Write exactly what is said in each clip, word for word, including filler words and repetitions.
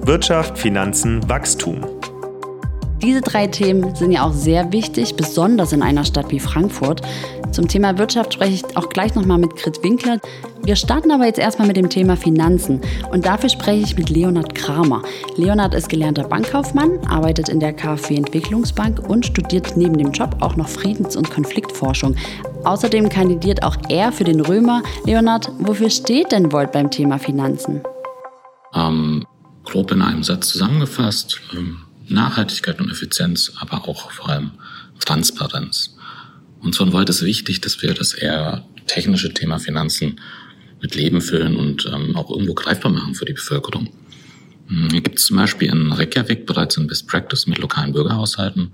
Wirtschaft, Finanzen, Wachstum. Diese drei Themen sind ja auch sehr wichtig, besonders in einer Stadt wie Frankfurt. Zum Thema Wirtschaft spreche ich auch gleich nochmal mit Grit Winkler. Wir starten aber jetzt erstmal mit dem Thema Finanzen. Und dafür spreche ich mit Leonhard Kramer. Leonhard ist gelernter Bankkaufmann, arbeitet in der KfW Entwicklungsbank und studiert neben dem Job auch noch Friedens- und Konfliktforschung. Außerdem kandidiert auch er für den Römer. Leonhard, wofür steht denn Volt beim Thema Finanzen? Ähm, grob in einem Satz zusammengefasst. Ähm Nachhaltigkeit und Effizienz, aber auch vor allem Transparenz. Uns von Volt ist wichtig, dass wir das eher technische Thema Finanzen mit Leben füllen und ähm, auch irgendwo greifbar machen für die Bevölkerung. Hier gibt es zum Beispiel in Reykjavik bereits ein Best Practice mit lokalen Bürgerhaushalten,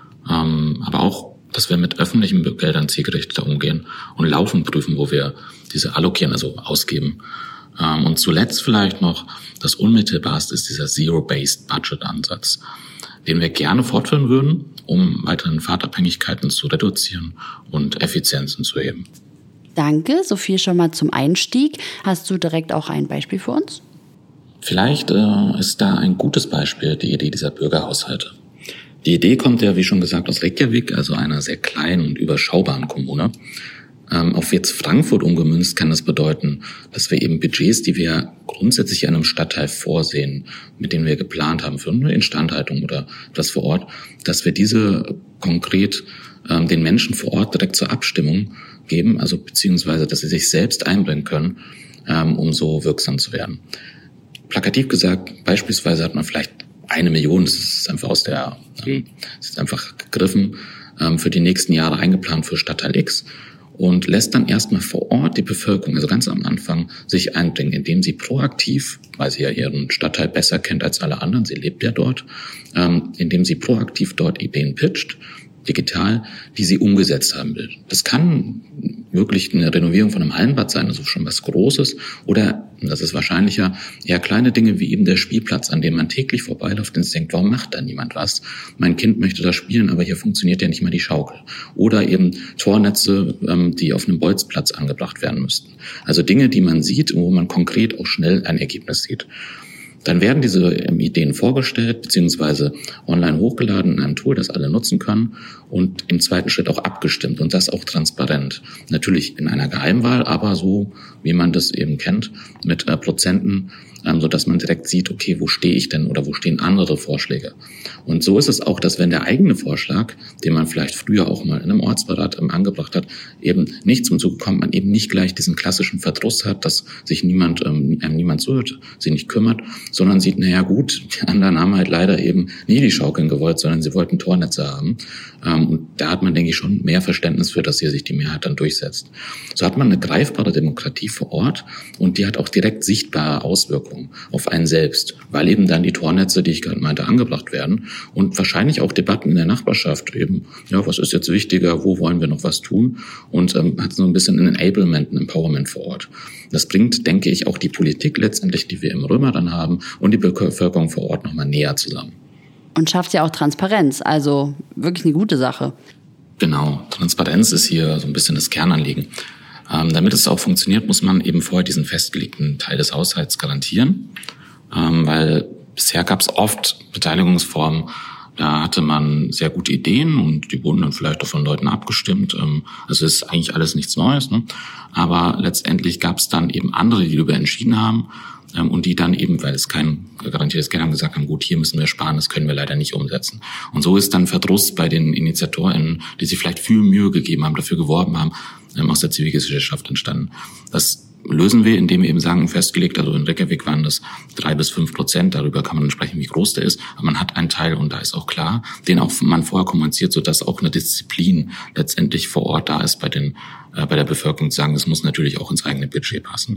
ähm, aber auch, dass wir mit öffentlichen Geldern zielgerichteter umgehen und laufend prüfen, wo wir diese allokieren, also ausgeben. Ähm, und zuletzt vielleicht noch, das Unmittelbarste ist dieser Zero-Based Budget-Ansatz, den wir gerne fortführen würden, um weiterhin Fahrtabhängigkeiten zu reduzieren und Effizienzen zu heben. Danke, so viel schon mal zum Einstieg. Hast du direkt auch ein Beispiel für uns? Vielleicht äh, ist da ein gutes Beispiel die Idee dieser Bürgerhaushalte. Die Idee kommt ja, wie schon gesagt, aus Reykjavik, also einer sehr kleinen und überschaubaren Kommune. Ähm, auf jetzt Frankfurt umgemünzt kann das bedeuten, dass wir eben Budgets, die wir grundsätzlich in einem Stadtteil vorsehen, mit denen wir geplant haben für eine Instandhaltung oder das vor Ort, dass wir diese konkret ähm, den Menschen vor Ort direkt zur Abstimmung geben, also beziehungsweise, dass sie sich selbst einbringen können, ähm, um so wirksam zu werden. Plakativ gesagt, beispielsweise hat man vielleicht eine Million, das ist einfach aus der, ähm, das ist einfach gegriffen, ähm, für die nächsten Jahre eingeplant für Stadtteil X. Und lässt dann erstmal vor Ort die Bevölkerung, also ganz am Anfang, sich einbringen, indem sie proaktiv, weil sie ja ihren Stadtteil besser kennt als alle anderen, sie lebt ja dort, ähm, indem sie proaktiv dort Ideen pitcht, digital, die sie umgesetzt haben will. Das kann wirklich eine Renovierung von einem Hallenbad sein, also schon was Großes, oder, und das ist wahrscheinlicher, eher kleine Dinge wie eben der Spielplatz, an dem man täglich vorbeiläuft und denkt, warum macht da niemand was? Mein Kind möchte da spielen, aber hier funktioniert ja nicht mal die Schaukel. Oder eben Tornetze, die auf einem Bolzplatz angebracht werden müssten. Also Dinge, die man sieht, wo man konkret auch schnell ein Ergebnis sieht. Dann werden diese Ideen vorgestellt bzw. online hochgeladen in einem Tool, das alle nutzen können und im zweiten Schritt auch abgestimmt und das auch transparent. Natürlich in einer Geheimwahl, aber so, wie man das eben kennt, mit äh, Prozenten, ähm, sodass man direkt sieht, okay, wo stehe ich denn oder wo stehen andere Vorschläge. Und so ist es auch, dass wenn der eigene Vorschlag, den man vielleicht früher auch mal in einem Ortsberat ähm, angebracht hat, eben nicht zum Zuge kommt, man eben nicht gleich diesen klassischen Verdruss hat, dass sich niemand, ähm, einem niemand zuhört, sich nicht kümmert, sondern sieht, naja gut, die anderen haben halt leider eben nie die Schaukeln gewollt, sondern sie wollten Tornetze haben. Ähm, und da hat man, denke ich, schon mehr Verständnis für, dass hier sich die Mehrheit dann durchsetzt. So hat man eine greifbare Demokratie vor Ort und die hat auch direkt sichtbare Auswirkungen auf einen selbst, weil eben dann die Tornetze, die ich gerade meinte, angebracht werden und wahrscheinlich auch Debatten in der Nachbarschaft eben, ja, was ist jetzt wichtiger, wo wollen wir noch was tun und ähm, hat so ein bisschen ein Enablement, ein Empowerment vor Ort. Das bringt, denke ich, auch die Politik letztendlich, die wir im Römer dann haben und die Bevölkerung vor Ort nochmal näher zusammen. Und schafft ja auch Transparenz, also wirklich eine gute Sache. Genau, Transparenz ist hier so ein bisschen das Kernanliegen. Ähm, damit es auch funktioniert, muss man eben vorher diesen festgelegten Teil des Haushalts garantieren, ähm, weil bisher gab es oft Beteiligungsformen, da hatte man sehr gute Ideen und die wurden dann vielleicht auch von Leuten abgestimmt. Ähm, also ist eigentlich alles nichts Neues, ne? Aber letztendlich gab es dann eben andere, die darüber entschieden haben ähm, und die dann eben, weil es kein garantiertes Geld haben, gesagt haben, gut, hier müssen wir sparen, das können wir leider nicht umsetzen. Und so ist dann Verdruss bei den InitiatorInnen, die sich vielleicht viel Mühe gegeben haben, dafür geworben haben, ähm, aus der Zivilgesellschaft entstanden. Das lösen wir, indem wir eben sagen, festgelegt, also in Reykjavik waren das drei bis fünf Prozent, darüber kann man sprechen, wie groß der ist, aber man hat einen Teil und da ist auch klar, den auch man vorher kommuniziert, sodass auch eine Disziplin letztendlich vor Ort da ist bei den äh, bei der Bevölkerung zu sagen, das muss natürlich auch ins eigene Budget passen.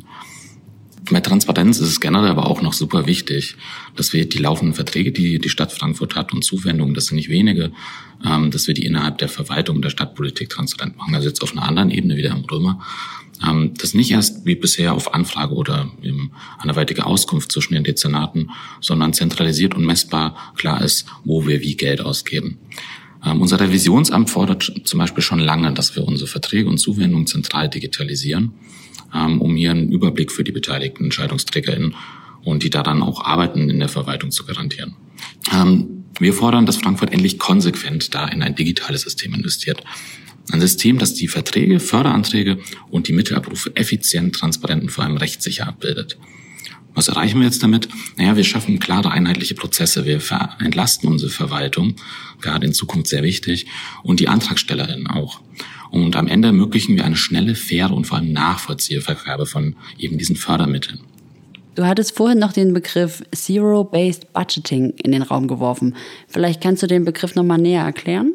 Bei Transparenz ist es generell aber auch noch super wichtig, dass wir die laufenden Verträge, die die Stadt Frankfurt hat und Zuwendungen, das sind nicht wenige, ähm, dass wir die innerhalb der Verwaltung der Stadtpolitik transparent machen, also jetzt auf einer anderen Ebene wieder im Römer. Ähm, das nicht erst wie bisher auf Anfrage oder eben anderweitige Auskunft zwischen den Dezernaten, sondern zentralisiert und messbar klar ist, wo wir wie Geld ausgeben. Ähm, unser Revisionsamt fordert zum Beispiel schon lange, dass wir unsere Verträge und Zuwendungen zentral digitalisieren, um hier einen Überblick für die beteiligten EntscheidungsträgerInnen und die daran auch arbeiten, in der Verwaltung zu garantieren. Ähm, wir fordern, dass Frankfurt endlich konsequent da in ein digitales System investiert. Ein System, das die Verträge, Förderanträge und die Mittelabrufe effizient, transparent und vor allem rechtssicher abbildet. Was erreichen wir jetzt damit? Naja, wir schaffen klare, einheitliche Prozesse. Wir entlasten unsere Verwaltung, gerade in Zukunft sehr wichtig, und die AntragstellerInnen auch. Und am Ende ermöglichen wir eine schnelle, faire und vor allem nachvollziehbare Vergabe von eben diesen Fördermitteln. Du hattest vorhin noch den Begriff Zero-Based Budgeting in den Raum geworfen. Vielleicht kannst du den Begriff nochmal näher erklären?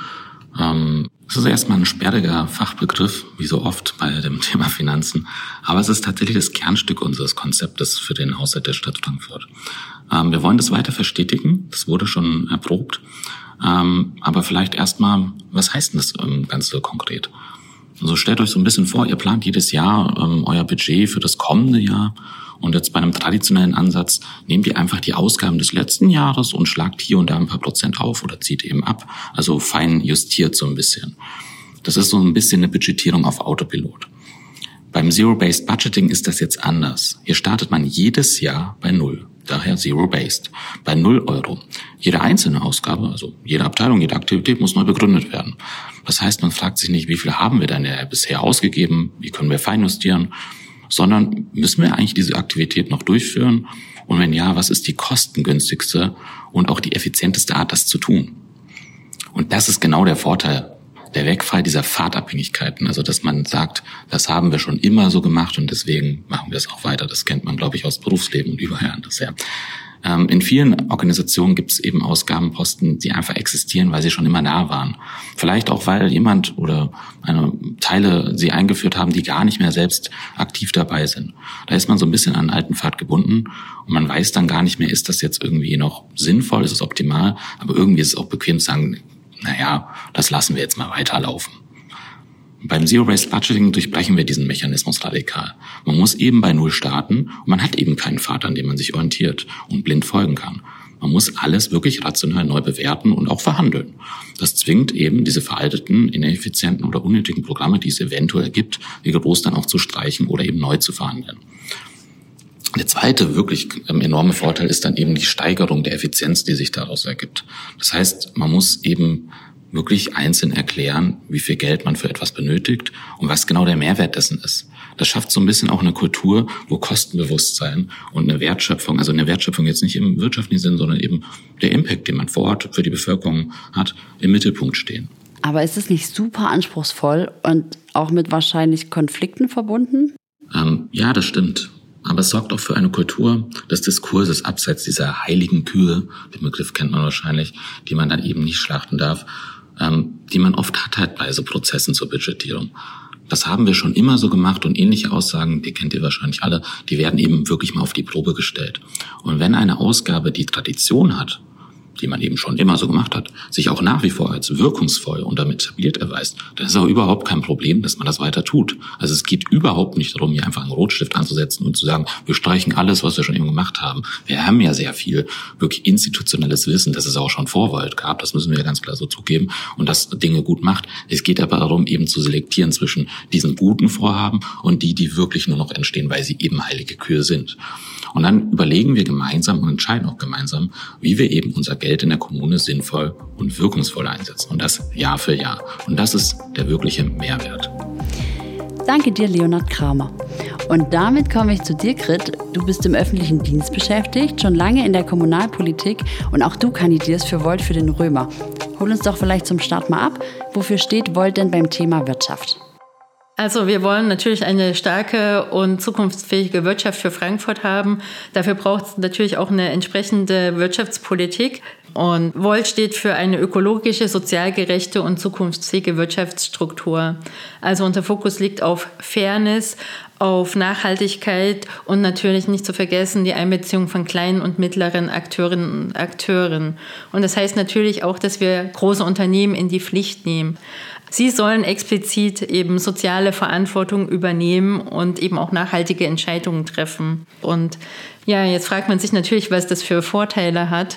Ähm, es ist erstmal ein sperriger Fachbegriff, wie so oft bei dem Thema Finanzen. Aber es ist tatsächlich das Kernstück unseres Konzeptes für den Haushalt der Stadt Frankfurt. Ähm, wir wollen das weiter verstetigen. Das wurde schon erprobt. Ähm, aber vielleicht erstmal, was heißt denn das ähm, Ganze konkret? Also stellt euch so ein bisschen vor, ihr plant jedes Jahr ähm, euer Budget für das kommende Jahr. Und jetzt bei einem traditionellen Ansatz nehmt ihr einfach die Ausgaben des letzten Jahres und schlagt hier und da ein paar Prozent auf oder zieht eben ab. Also fein justiert so ein bisschen. Das ist so ein bisschen eine Budgetierung auf Autopilot. Beim Zero-Based Budgeting ist das jetzt anders. Hier startet man jedes Jahr bei Null. Daher Zero-Based. Bei Null Euro. Jede einzelne Ausgabe, also jede Abteilung, jede Aktivität muss neu begründet werden. Das heißt, man fragt sich nicht, wie viel haben wir denn bisher ausgegeben? Wie können wir feinjustieren? Sondern müssen wir eigentlich diese Aktivität noch durchführen? Und wenn ja, was ist die kostengünstigste und auch die effizienteste Art, das zu tun? Und das ist genau der Vorteil, der Wegfall dieser Fahrtabhängigkeiten. Also, dass man sagt, das haben wir schon immer so gemacht und deswegen machen wir es auch weiter. Das kennt man, glaube ich, aus Berufsleben und überall anders her. Ähm, in vielen Organisationen gibt es eben Ausgabenposten, die einfach existieren, weil sie schon immer da waren. Vielleicht auch, weil jemand oder eine Teile sie eingeführt haben, die gar nicht mehr selbst aktiv dabei sind. Da ist man so ein bisschen an einen alten Pfad gebunden und man weiß dann gar nicht mehr, ist das jetzt irgendwie noch sinnvoll, ist es optimal, aber irgendwie ist es auch bequem zu sagen, naja, das lassen wir jetzt mal weiterlaufen. Beim Zero-Based Budgeting durchbrechen wir diesen Mechanismus radikal. Man muss eben bei Null starten und man hat eben keinen Pfad, an dem man sich orientiert und blind folgen kann. Man muss alles wirklich rational neu bewerten und auch verhandeln. Das zwingt eben diese veralteten, ineffizienten oder unnötigen Programme, die es eventuell gibt, wie groß dann auch zu streichen oder eben neu zu verhandeln. Der zweite wirklich enorme Vorteil ist dann eben die Steigerung der Effizienz, die sich daraus ergibt. Das heißt, man muss eben wirklich einzeln erklären, wie viel Geld man für etwas benötigt und was genau der Mehrwert dessen ist. Das schafft so ein bisschen auch eine Kultur, wo Kostenbewusstsein und eine Wertschöpfung, also eine Wertschöpfung jetzt nicht im wirtschaftlichen Sinn, sondern eben der Impact, den man vor Ort für die Bevölkerung hat, im Mittelpunkt stehen. Aber ist es nicht super anspruchsvoll und auch mit wahrscheinlich Konflikten verbunden? Ähm, ja, das stimmt. Aber es sorgt auch für eine Kultur des Diskurses abseits dieser heiligen Kühe, den Begriff kennt man wahrscheinlich, die man dann eben nicht schlachten darf, ähm, die man oft hat halt bei so Prozessen zur Budgetierung. Das haben wir schon immer so gemacht und ähnliche Aussagen, die kennt ihr wahrscheinlich alle, die werden eben wirklich mal auf die Probe gestellt. Und wenn eine Ausgabe die Tradition hat, die man eben schon immer so gemacht hat, sich auch nach wie vor als wirkungsvoll und damit etabliert erweist, dann ist auch überhaupt kein Problem, dass man das weiter tut. Also es geht überhaupt nicht darum, hier einfach einen Rotstift anzusetzen und zu sagen, wir streichen alles, was wir schon eben gemacht haben. Wir haben ja sehr viel wirklich institutionelles Wissen, das es auch schon vor Volt gab, das müssen wir ja ganz klar so zugeben, und das Dinge gut macht. Es geht aber darum, eben zu selektieren zwischen diesen guten Vorhaben und die, die wirklich nur noch entstehen, weil sie eben heilige Kühe sind. Und dann überlegen wir gemeinsam und entscheiden auch gemeinsam, wie wir eben unser Geld in der Kommune sinnvoll und wirkungsvoll einsetzen. Und das Jahr für Jahr. Und das ist der wirkliche Mehrwert. Danke dir, Leonhard Kramer. Und damit komme ich zu dir, Grit. Du bist im öffentlichen Dienst beschäftigt, schon lange in der Kommunalpolitik und auch du kandidierst für Volt für den Römer. Hol uns doch vielleicht zum Start mal ab. Wofür steht Volt denn beim Thema Wirtschaft? Also wir wollen natürlich eine starke und zukunftsfähige Wirtschaft für Frankfurt haben. Dafür braucht es natürlich auch eine entsprechende Wirtschaftspolitik. Und Volt steht für eine ökologische, sozial gerechte und zukunftsfähige Wirtschaftsstruktur. Also unser Fokus liegt auf Fairness, auf Nachhaltigkeit und natürlich nicht zu vergessen die Einbeziehung von kleinen und mittleren Akteurinnen und Akteuren. Und das heißt natürlich auch, dass wir große Unternehmen in die Pflicht nehmen. Sie sollen explizit eben soziale Verantwortung übernehmen und eben auch nachhaltige Entscheidungen treffen. Und ja, jetzt fragt man sich natürlich, was das für Vorteile hat.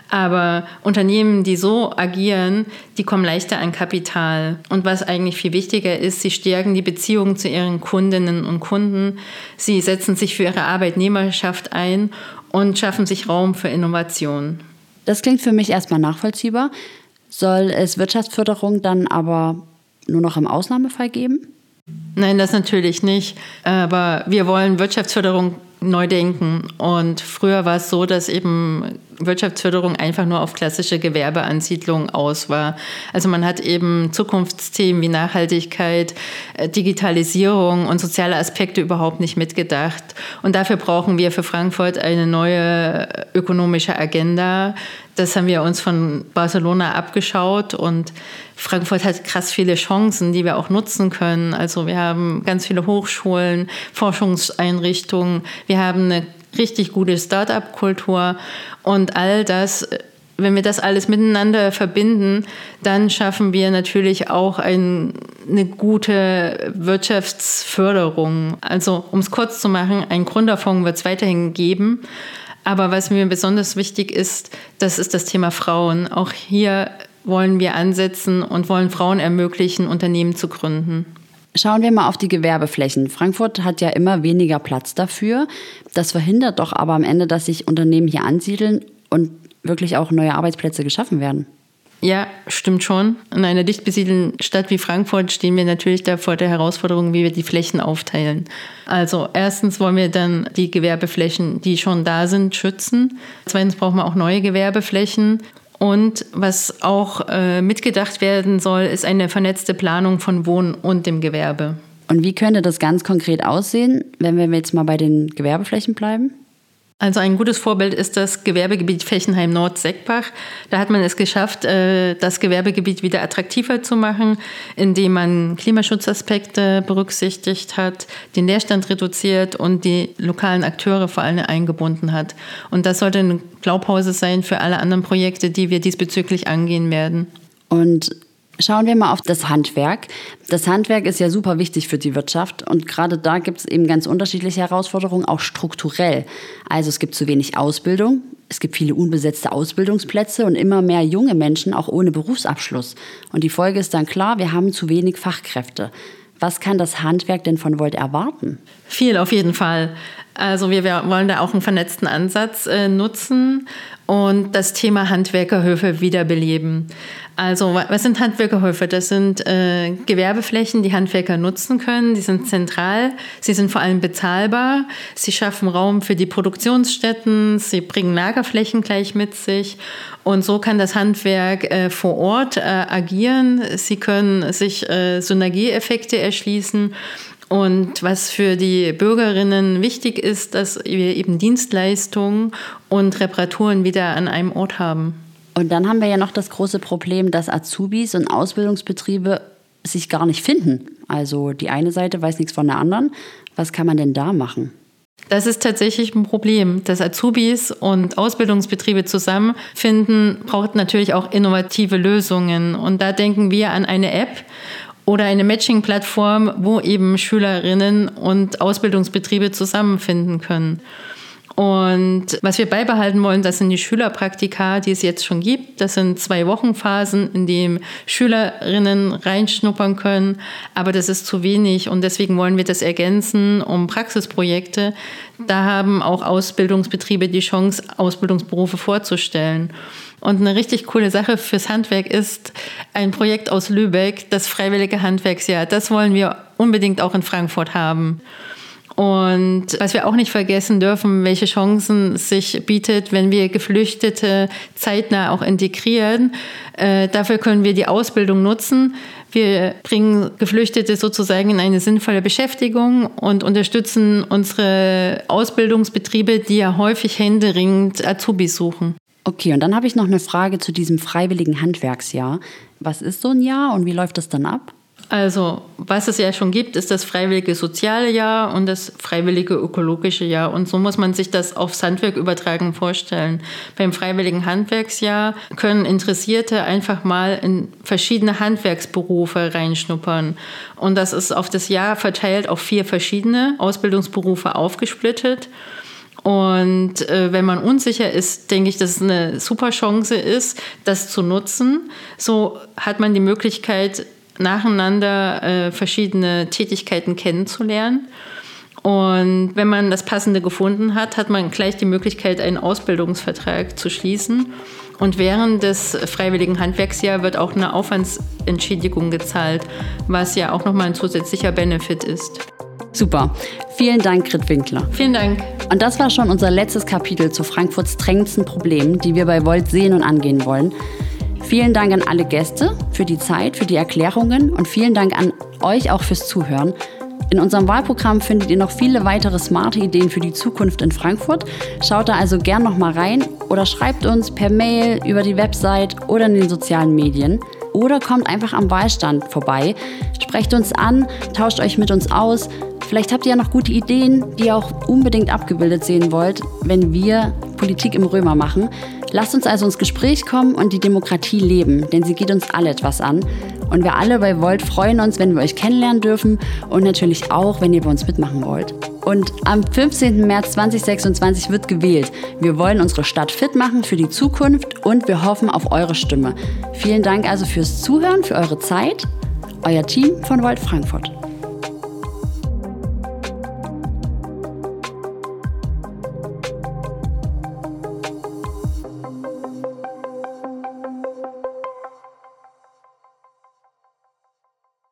Aber Unternehmen, die so agieren, die kommen leichter an Kapital. Und was eigentlich viel wichtiger ist, sie stärken die Beziehungen zu ihren Kundinnen und Kunden. Sie setzen sich für ihre Arbeitnehmerschaft ein und schaffen sich Raum für Innovation. Das klingt für mich erstmal nachvollziehbar. Soll es Wirtschaftsförderung dann aber nur noch im Ausnahmefall geben? Nein, das natürlich nicht. Aber wir wollen Wirtschaftsförderung neu denken. Und früher war es so, dass eben Wirtschaftsförderung einfach nur auf klassische Gewerbeansiedlung aus war. Also man hat eben Zukunftsthemen wie Nachhaltigkeit, Digitalisierung und soziale Aspekte überhaupt nicht mitgedacht. Und dafür brauchen wir für Frankfurt eine neue ökonomische Agenda. Das haben wir uns von Barcelona abgeschaut und Frankfurt hat krass viele Chancen, die wir auch nutzen können. Also wir haben ganz viele Hochschulen, Forschungseinrichtungen, wir haben eine richtig gute Start-up-Kultur und all das, wenn wir das alles miteinander verbinden, dann schaffen wir natürlich auch ein, eine gute Wirtschaftsförderung. Also um es kurz zu machen, ein Gründerfonds wird es weiterhin geben. Aber was mir besonders wichtig ist, das ist das Thema Frauen. Auch hier wollen wir ansetzen und wollen Frauen ermöglichen, Unternehmen zu gründen. Schauen wir mal auf die Gewerbeflächen. Frankfurt hat ja immer weniger Platz dafür. Das verhindert doch aber am Ende, dass sich Unternehmen hier ansiedeln und wirklich auch neue Arbeitsplätze geschaffen werden. Ja, stimmt schon. In einer dicht besiedelten Stadt wie Frankfurt stehen wir natürlich da vor der Herausforderung, wie wir die Flächen aufteilen. Also erstens wollen wir dann die Gewerbeflächen, die schon da sind, schützen. Zweitens brauchen wir auch neue Gewerbeflächen. Und was auch äh, mitgedacht werden soll, ist eine vernetzte Planung von Wohnen und dem Gewerbe. Und wie könnte das ganz konkret aussehen, wenn wir jetzt mal bei den Gewerbeflächen bleiben? Also ein gutes Vorbild ist das Gewerbegebiet Fechenheim-Nord-Seckbach. Da hat man es geschafft, das Gewerbegebiet wieder attraktiver zu machen, indem man Klimaschutzaspekte berücksichtigt hat, den Leerstand reduziert und die lokalen Akteure vor allem eingebunden hat. Und das sollte eine Blaupause sein für alle anderen Projekte, die wir diesbezüglich angehen werden. Und schauen wir mal auf das Handwerk. Das Handwerk ist ja super wichtig für die Wirtschaft und gerade da gibt es eben ganz unterschiedliche Herausforderungen, auch strukturell. Also es gibt zu wenig Ausbildung, es gibt viele unbesetzte Ausbildungsplätze und immer mehr junge Menschen, auch ohne Berufsabschluss. Und die Folge ist dann klar, wir haben zu wenig Fachkräfte. Was kann das Handwerk denn von Volt erwarten? Viel auf jeden Fall. Also wir wollen da auch einen vernetzten Ansatz äh, nutzen und das Thema Handwerkerhöfe wiederbeleben. Also was sind Handwerkerhöfe? Das sind äh, Gewerbeflächen, die Handwerker nutzen können. Die sind zentral, sie sind vor allem bezahlbar, sie schaffen Raum für die Produktionsstätten, sie bringen Lagerflächen gleich mit sich. Und so kann das Handwerk äh, vor Ort äh, agieren. Sie können sich äh, Synergieeffekte erschließen. Und was für die Bürgerinnen wichtig ist, dass wir eben Dienstleistungen und Reparaturen wieder an einem Ort haben. Und dann haben wir ja noch das große Problem, dass Azubis und Ausbildungsbetriebe sich gar nicht finden. Also die eine Seite weiß nichts von der anderen. Was kann man denn da machen? Das ist tatsächlich ein Problem. Dass Azubis und Ausbildungsbetriebe zusammenfinden, braucht natürlich auch innovative Lösungen. Und da denken wir an eine App oder eine Matching-Plattform, wo eben Schülerinnen und Ausbildungsbetriebe zusammenfinden können. Und was wir beibehalten wollen, das sind die Schülerpraktika, die es jetzt schon gibt. Das sind zwei Wochenphasen, in denen Schülerinnen reinschnuppern können. Aber das ist zu wenig und deswegen wollen wir das ergänzen um Praxisprojekte. Da haben auch Ausbildungsbetriebe die Chance, Ausbildungsberufe vorzustellen. Und eine richtig coole Sache fürs Handwerk ist ein Projekt aus Lübeck, das Freiwillige Handwerksjahr. Das wollen wir unbedingt auch in Frankfurt haben. Und was wir auch nicht vergessen dürfen, welche Chancen sich bietet, wenn wir Geflüchtete zeitnah auch integrieren. Äh, dafür können wir die Ausbildung nutzen. Wir bringen Geflüchtete sozusagen in eine sinnvolle Beschäftigung und unterstützen unsere Ausbildungsbetriebe, die ja häufig händeringend Azubis suchen. Okay, und dann habe ich noch eine Frage zu diesem Freiwilligen Handwerksjahr. Was ist so ein Jahr und wie läuft das dann ab? Also, was es ja schon gibt, ist das freiwillige soziale Jahr und das freiwillige ökologische Jahr. Und so muss man sich das aufs Handwerk übertragen vorstellen. Beim freiwilligen Handwerksjahr können Interessierte einfach mal in verschiedene Handwerksberufe reinschnuppern. Und das ist auf das Jahr verteilt auf vier verschiedene Ausbildungsberufe aufgesplittet. Und äh, wenn man unsicher ist, denke ich, dass es eine super Chance ist, das zu nutzen. So hat man die Möglichkeit, nacheinander äh, verschiedene Tätigkeiten kennenzulernen. Und wenn man das Passende gefunden hat, hat man gleich die Möglichkeit, einen Ausbildungsvertrag zu schließen. Und während des freiwilligen Handwerksjahres wird auch eine Aufwandsentschädigung gezahlt, was ja auch nochmal ein zusätzlicher Benefit ist. Super. Vielen Dank, Grit Winkler. Vielen Dank. Und das war schon unser letztes Kapitel zu Frankfurts drängendsten Problemen, die wir bei Volt sehen und angehen wollen. Vielen Dank an alle Gäste für die Zeit, für die Erklärungen und vielen Dank an euch auch fürs Zuhören. In unserem Wahlprogramm findet ihr noch viele weitere smarte Ideen für die Zukunft in Frankfurt. Schaut da also gern noch mal rein oder schreibt uns per Mail, über die Website oder in den sozialen Medien. Oder kommt einfach am Wahlstand vorbei. Sprecht uns an, tauscht euch mit uns aus. Vielleicht habt ihr ja noch gute Ideen, die ihr auch unbedingt abgebildet sehen wollt, wenn wir Politik im Römer machen. Lasst uns also ins Gespräch kommen und die Demokratie leben, denn sie geht uns alle etwas an. Und wir alle bei Volt freuen uns, wenn wir euch kennenlernen dürfen und natürlich auch, wenn ihr bei uns mitmachen wollt. Und am fünfzehnten März zweitausendsechsundzwanzig wird gewählt. Wir wollen unsere Stadt fit machen für die Zukunft und wir hoffen auf eure Stimme. Vielen Dank also fürs Zuhören, für eure Zeit. Euer Team von Volt Frankfurt.